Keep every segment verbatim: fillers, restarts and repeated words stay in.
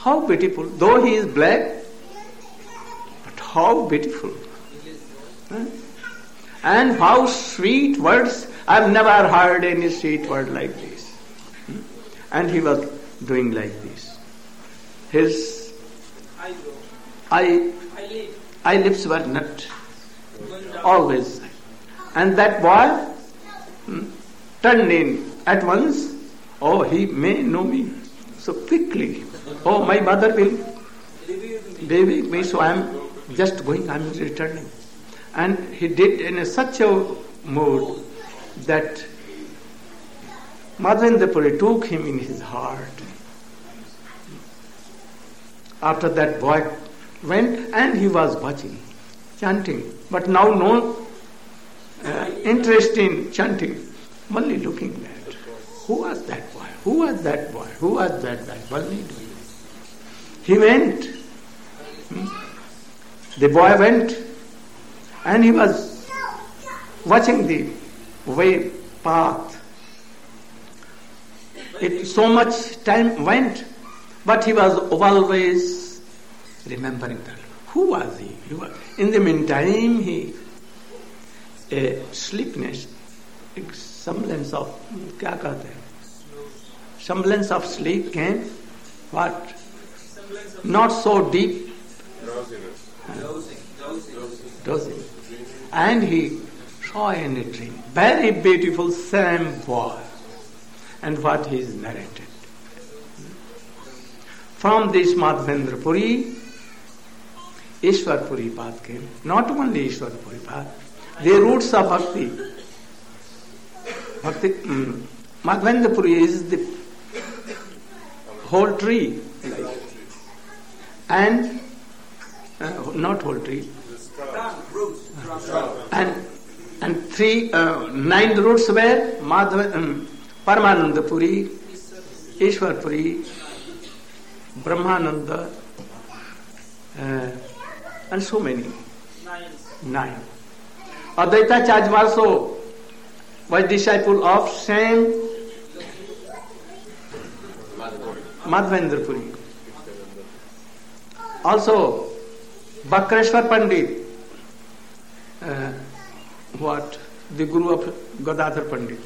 How beautiful. Though he is black, but how beautiful. Huh? And how sweet words. I've never heard any sweet word like this. Hmm? And he was doing like this. His eye, eyelips were not always. And that boy hmm, turned in at once. Oh, he may know me so quickly. Oh, my mother will leave me, so I am just going, I am returning. And he did in a, such a mood that Madhavendra Puri took him in his heart. After that boy went and he was watching, chanting, but now no uh, interest in chanting, only looking at who was that boy, who was that boy, who was that boy, only doing. He went, hmm? the boy went, and he was watching the way path. It so much time went, but he was always remembering that. Who was he? he was, in the meantime, he a sleepiness, a semblance of क्या कहते हैं? Semblance of sleep came. What? Not so deep. Dozing. Dozing. And he saw in a dream very beautiful same boy, and what he is narrated. From this Madhavendra Puri, Ishwar Puri path came. Not only Ishwar Puri path, the roots of bhakti. Bhakti, um, Madhavendra Puri is the whole tree, like, and uh, not whole tree, and and three uh, nine roots were Madhav, um, Paramananda Puri, Ishwar Puri, Brahmananda, uh, and so many. Nine. Advaita Acharya also was disciple of same Madhavendra Puri. Also, Bakreshwar Pandit, uh, what? The guru of Gadadhar Pandit.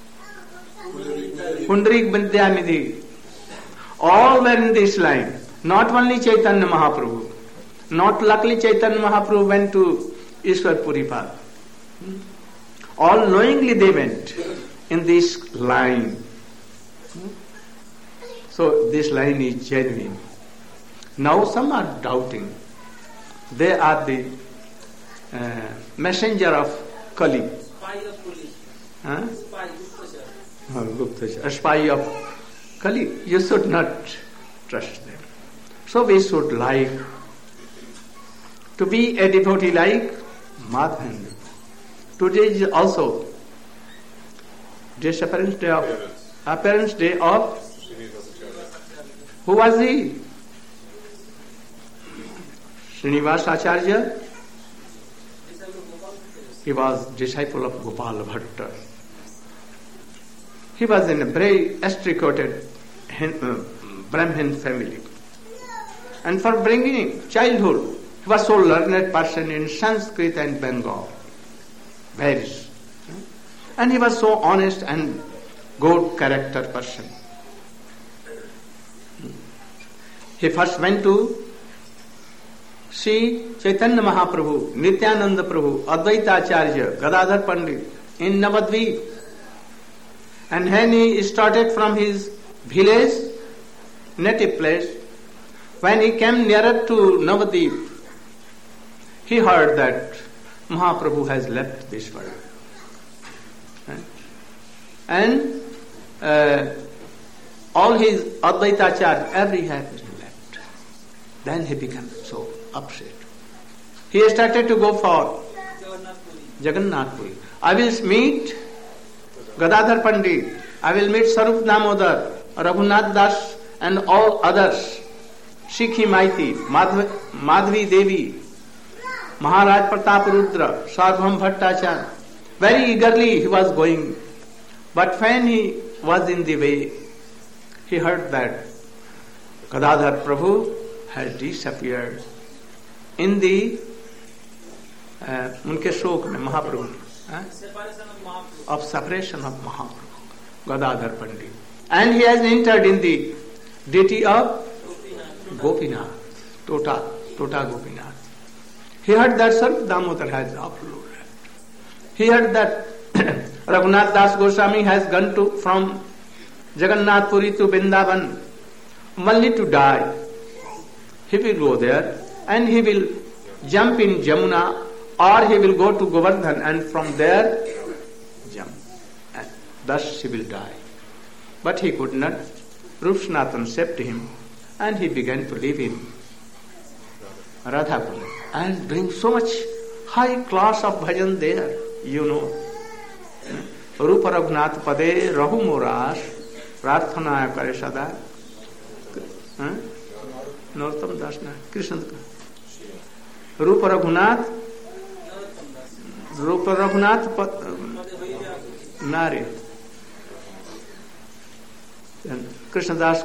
Pundarik Vidyanidhi. All were in this line. Not only Chaitanya Mahaprabhu. Not luckily Chaitanya Mahaprabhu went to Ishwar Puri path. All knowingly they went in this line. So this line is genuine. Now some are doubting. They are the uh, messenger of Kali. Spy of police. Huh? Spy, Guptachar. A spy of Kali. You should not trust them. So we should like to be a devotee like Madhavendra. Today is also disappearance day of appearance day of who was he? Srinivas Acharya. He was disciple of Gopal Bhatta. He was in a very extricated uh, Brahmin family. And for bringing childhood, he was so learned person in Sanskrit and Bengal. Very. And he was so honest and good character person. He first went to see Chaitanya Mahaprabhu, Nityananda Prabhu, Advaita Acharya, Gadadhar Pandit in Navadvip. And when he started from his village, native place, when he came nearer to Navadvip, he heard that Mahaprabhu has left this world. And uh, all his Advaita Acharya, every happy left. Then he became so upset. He started to go for Jagannath Puri. I will meet Gadadhar Pandit, I will meet Sarup Damodar, Raghunath Das and all others, Sikhi Maiti, Madhvi, Madhvi Devi, Maharaj Pratap Rudra, Sarvabhauma Bhattacharya. Very eagerly he was going. But when he was in the way, he heard that Gadadhar Prabhu has disappeared in the uh, unke shok mein Mahaprabhu uh, of separation of Mahaprabhu, Gadadhar Pandit. And he has entered in the deity of Gopinath, Tota, Tota Gopinath. He heard that Sarv Damodar has uploaded. He heard that Raghunath Das Goswami has gone to from Jagannath Puri to Vrindavan only to die. He will go there and he will jump in Jamuna, or he will go to Govardhan and from there jump. And thus he will die. But he could not. Rup Sanatan saved him and he began to live in Radhapur and bring so much high class of bhajan there, you know. Rupa Raghunath Pade Rahu Moras Prarthana Kare Sada Narottam Das na Krishna Rupa Raghunath Rupa Raghunath Nari Krishna Das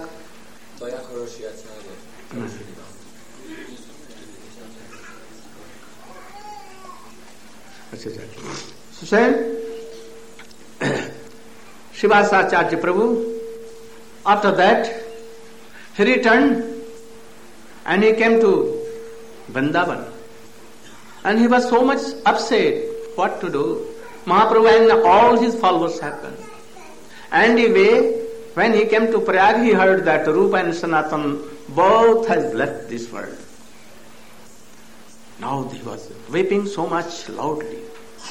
So same Srivasacharya Prabhu, after that he returned and he came to Vrindavan and he was so much upset what to do. Mahaprabhu and all his followers have gone. Anyway, when he came to Prayag, he heard that Rupa and Sanatan both has left this world. Now he was weeping so much loudly.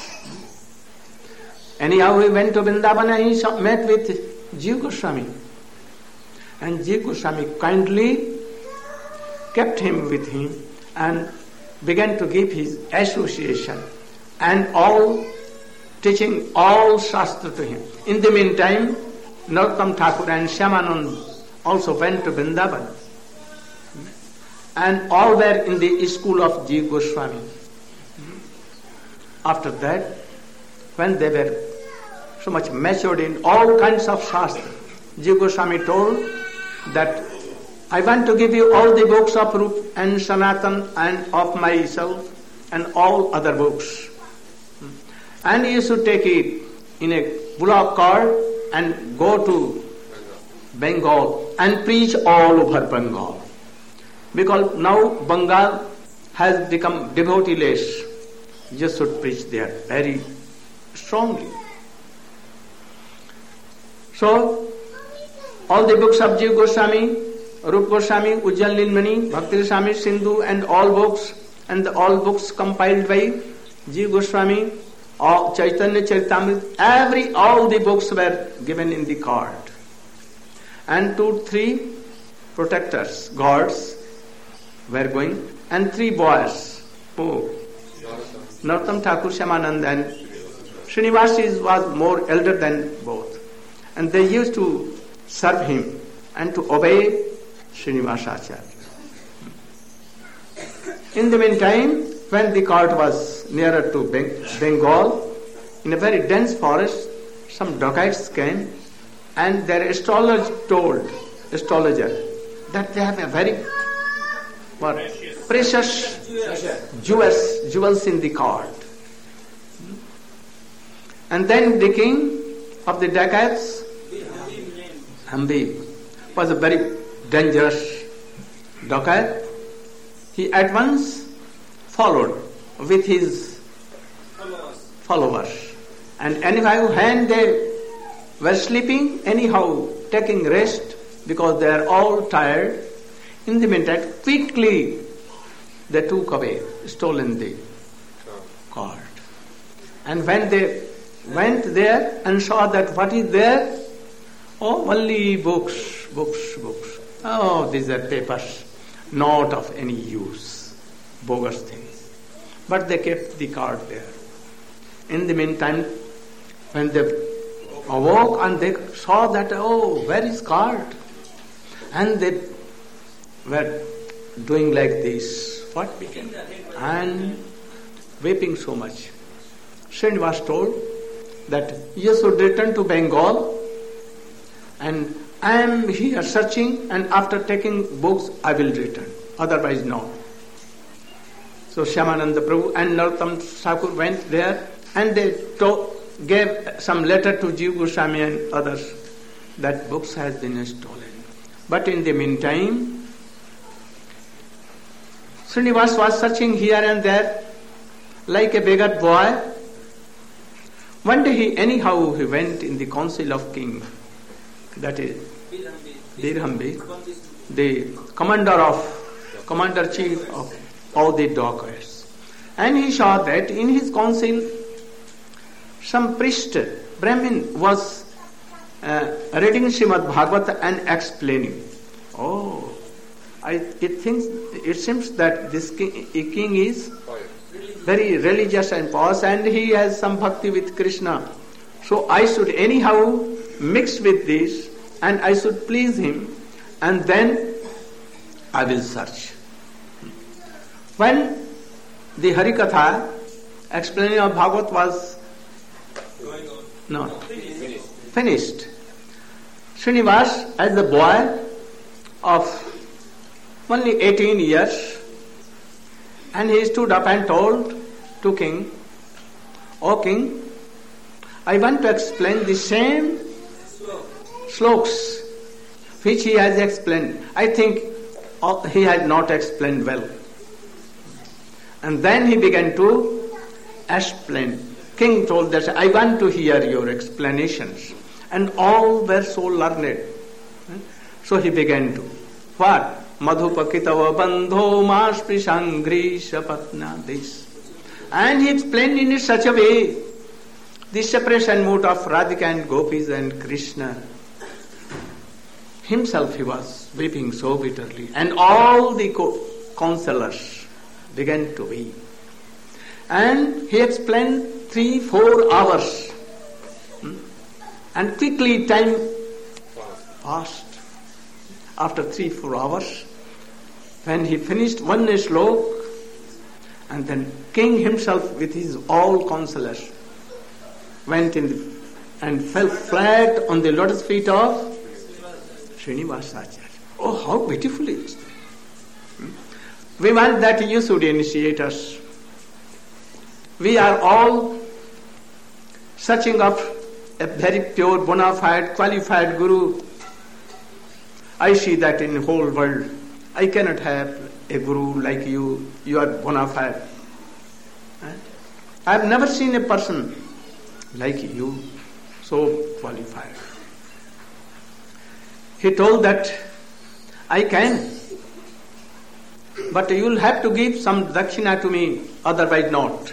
Anyhow, he went to Vrindavan and he met with Jiva Goswami. And Jiva Goswami kindly kept him with him and began to give his association and all teaching all Shastra to him. In the meantime, Narottam Thakur and Shyamanand also went to Vrindavan. And all were in the school of Jiva Goswami. After that, when they were so much matured in all kinds of Shastra, Jiva Goswami told that I want to give you all the books of Rup and Sanatan and of myself and all other books. And you should take it in a bullock cart and go to Bengal and preach all over Bengal. Because now Bengal has become devotee-less. You should preach there very strongly. So, all the books of Jiva Goswami, Rupa Goswami, Ujjwal Nilmani, Bhakti Goswami, Sindhu and all books, and the, all books compiled by Jiva Goswami, all Chaitanya Charitamrita, every, all the books were given in the cart. And two, three protectors, guards, were going, and three boys, oh, Narottam Thakur, Shyamanand and Srinivas was more elder than both. And they used to serve him and to obey Srinivasacharya. In the meantime, when the cart was nearer to Bengal, in a very dense forest, some dacoits came and their astrologer told, astrologer, that they have a very what, precious jewels, jewels in the cart. And then the king of the dacoits, Hambi, was a very dangerous dacoit. He at once followed with his followers. And anyhow, when they were sleeping, anyhow taking rest because they are all tired, in the meantime, quickly they took away, stolen the cart. And when they went there and saw that what is there, oh, only books, books, books. Oh, these are papers, not of any use, bogus things. But they kept the cart there. In the meantime, when they awoke and they saw that, oh, where is cart? And they were doing like this. What became? And weeping so much. Srinivas told that you should return to Bengal and I am here searching, and after taking books, I will return. Otherwise, no. So Shyamananda Prabhu and Narottam Thakur went there, and they to- gave some letter to Jiva Goswami and others that books has been stolen. But in the meantime, Srinivas was searching here and there like a beggar boy. One day he anyhow he went in the council of king, that is Dirhambi, the commander of commander chief of all the dacoits, and he saw that in his council some priest Brahmin was uh, reading Srimad Bhagavata and explaining. Oh, I it thinks it seems that this king, king is very religious and pious, and he has some bhakti with Krishna. So I should anyhow mix with this, and I should please him, and then I will search. When the Harikatha explaining of Bhagavat was going on. No, Finished. finished, Srinivas, as the boy of only eighteen years, and he stood up and told to king, O king, I want to explain the same sloks which he has explained. I think he had not explained well. And then he began to explain. King told that, I want to hear your explanations. And all were so learned. So he began to. What? Madhupakitava bandho masprisangri sapatna, this. And he explained in such a way the separation mood of Radhika and Gopis and Krishna. Himself he was weeping so bitterly, and all the co- counselors began to weep. And he explained three, four hours. Hmm? And quickly time passed. After three, four hours, when he finished one slok, and then king himself with his all counselors went in the, and fell flat on the lotus feet of Srinivasacharya. Oh, how beautiful it is. Hmm? We want that you should initiate us. We are all searching of a very pure, bona fide, qualified guru. I see that in the whole world, I cannot have a guru like you. You are bona fide. I have never seen a person like you, so qualified. He told that, I can, but you will have to give some dakshina to me, otherwise not.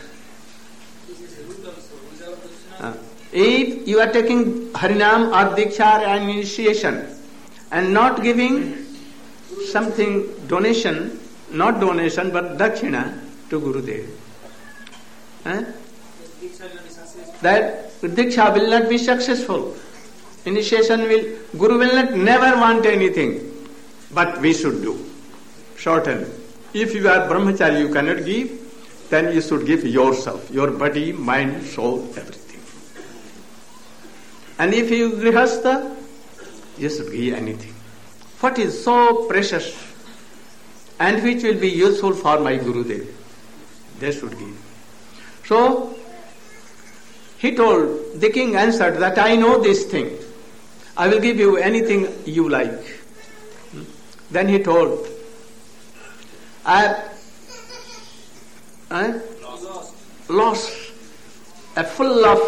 Uh, if you are taking Harinam or Diksha and initiation and not giving something donation, not donation but dakshina to Gurudev, uh, that Diksha will not be successful. Initiation will, Guru will not never want anything, but we should do. Shorten. If you are brahmachari, you cannot give, then you should give yourself, your body, mind, soul, everything. And if you grihastha, you should give anything. What is so precious and which will be useful for my Gurudev, they should give. So, he told, the king answered that I know this thing. I will give you anything you like. Then he told, I have eh, lost a full of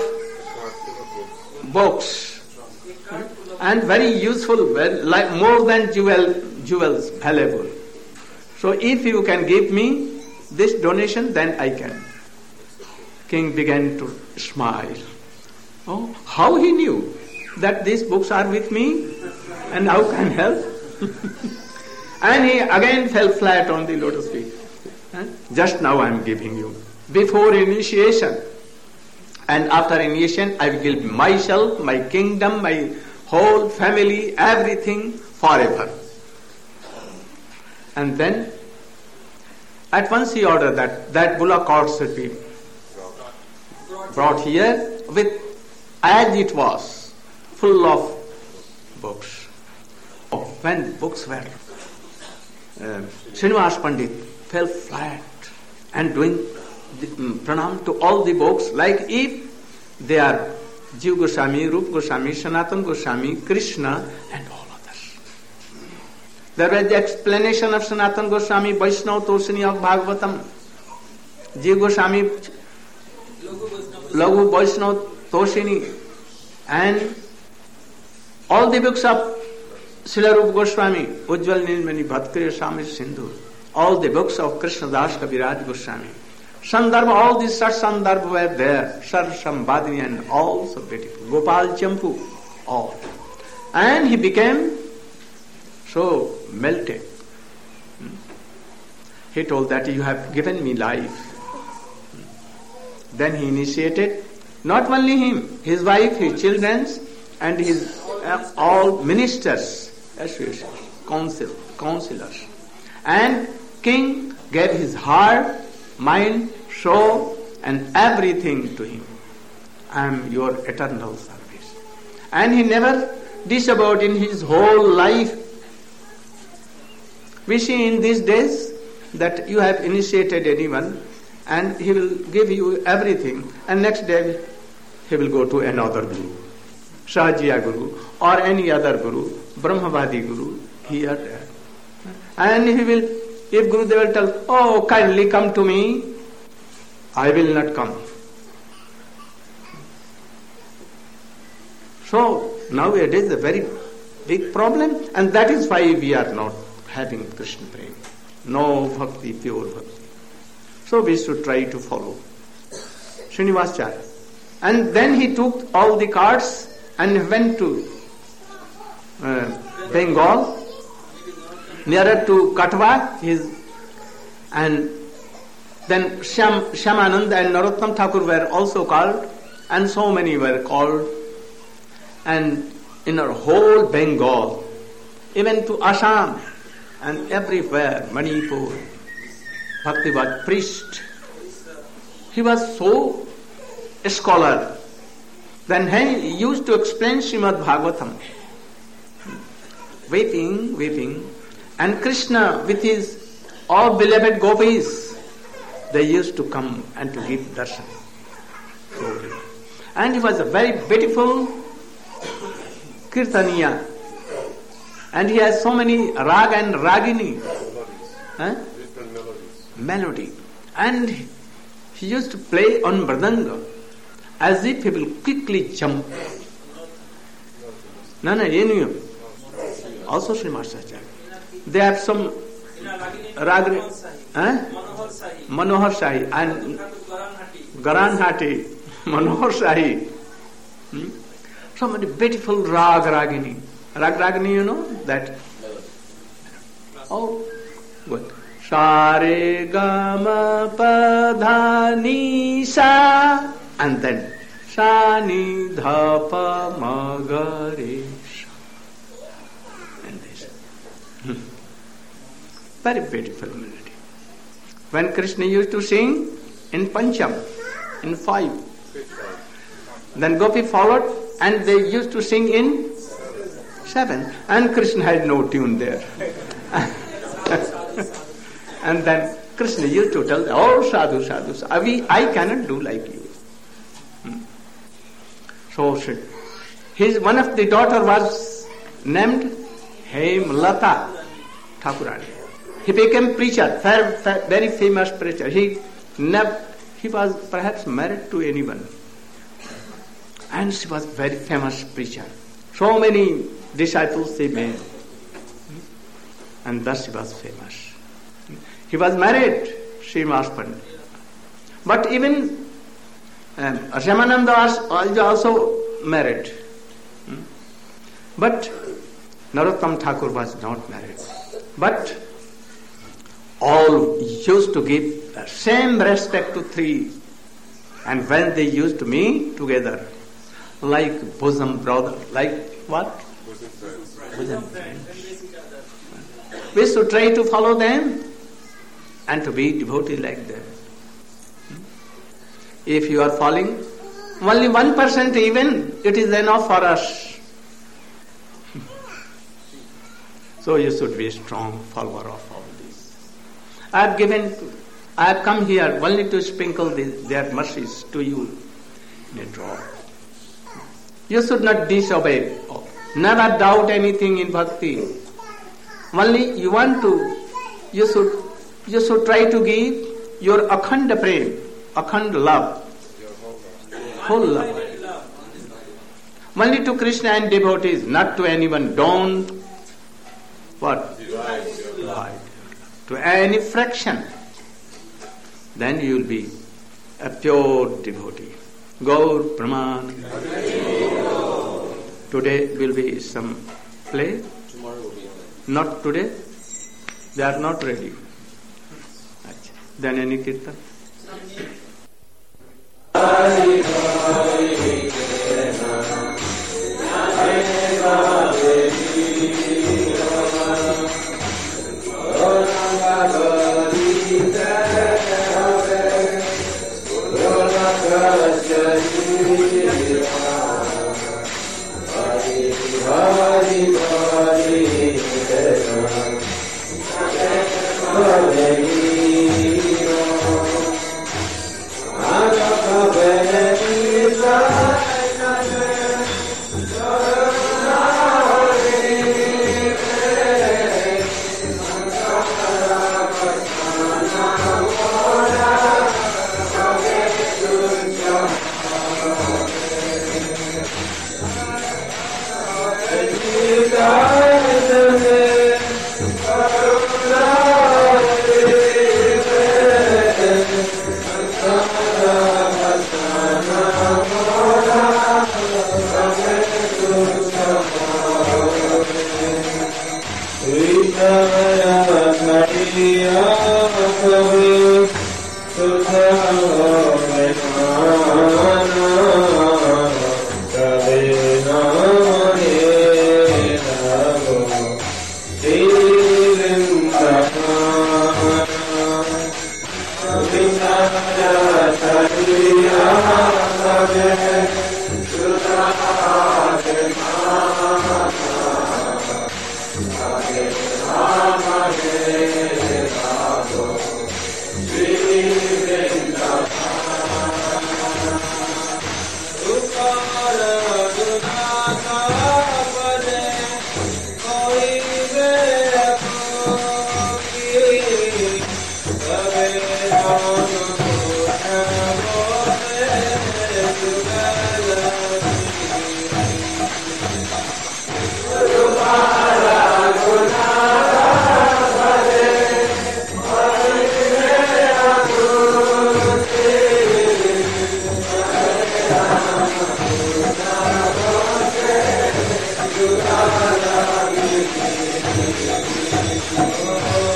books eh, and very useful, well, like more than jewel, jewels, valuable. So if you can give me this donation, then I can. King began to smile. Oh, how he knew that these books are with me and how can help? And he again fell flat on the lotus feet. Just now I am giving you. Before initiation and after initiation, I will give myself, my kingdom, my whole family, everything forever. And then at once he ordered that that bullock cart should be brought here with as it was, full of books. when books were, uh, Srinivas Pandit fell flat and doing the, um, pranam to all the books like if they are Jiva Goswami, Rupa Goswami, Sanatana Goswami, Krishna and all others. There was the explanation of Sanatana Goswami, Vaishnava Toshini of Bhagavatam, Jiva Goswami, Laghu Vaishnava Toshini, and all the books of Srila Rupa Goswami, Ujjwal Nilmani, Bhatkriya Swami Sindhu, all the books of Krishna Das Kaviraj Goswami, Sandarbha, all these such Sandarbha were there, Sar Sambhadini and all so beautiful, Gopal Champu, all. And he became so melted. He told that you have given me life. Then he initiated, not only him, his wife, his children, and his uh, all ministers, council, councillors. And king gave his heart, mind, soul, and everything to him. I am your eternal service. And he never disavowed in his whole life. We see in these days that you have initiated anyone and he will give you everything, and next day he will go to another guru, Sahajiya Guru or any other guru, Brahmavadi Guru, here, there. And he will, if Gurudev will tell, oh, kindly come to me, I will not come. So, nowadays a very big problem, and that is why we are not having Krishna Prema. No bhakti, pure bhakti. So we should try to follow Srinivasacharya. And then he took all the cards and went to uh, Bengal, nearer to Katwa, his, and then Shyam, Shyamanand and Narottam Thakur were also called, and so many were called. And in our whole Bengal, even to Assam and everywhere, Manipur, Bhaktivad priest, he was so a scholar. Then he used to explain Srimad Bhagavatam, weeping, weeping, and Krishna with his all beloved gopis, they used to come and to give darshan. And he was a very beautiful kirtaniya, and he has so many rag and ragini, huh? melody, and he used to play on mridanga as if he will quickly jump. No, no, you also Srimad. They have some rag, huh? Manohar Shahi and Garan Hati, Manohar Shahi. Hmm? So many beautiful rag ragini. Rag ragini, you know that? Oh, good. Sare gama pada ni sa, and then sa ni dha pa ma ga re sa. And this. Very beautiful melody. When Krishna used to sing in Pancham, in five, then Gopi followed and they used to sing in seven, and Krishna had no tune there. And then Krishna used to tell, oh, sadhu, sadhu, sadhu, I cannot do like you. Hmm. So his one of the daughter was named Hemlata Thakurani. He became preacher, very famous preacher. He never, he was perhaps married to anyone. And she was very famous preacher. So many disciples they made. And thus he was famous. He was married, Srinivas Pandit. But even um, Ramananda was also married. Hmm? But Narottam Thakur was not married. But all used to give the same respect to three. And when they used to meet together, like bosom brother, like what? Bosom friends. We should try to follow them and to be devotee like them. If you are following only one percent even, it is enough for us. So you should be a strong follower of all this. I have given, I have come here only to sprinkle the, their mercies to you in a drop. You should not disobey. Never doubt anything in bhakti. Only you want to, you should, you should try to give your akhanda prem, akhanda love, whole love. Only to Krishna and devotees, not to anyone. Don't, what? Divide. To any fraction. Then you will be a pure devotee. Gaur Praman. Today will be some play. Tomorrow will be. Not today. They are not ready. Then any kirtan.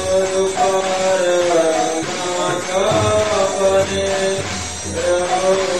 Oh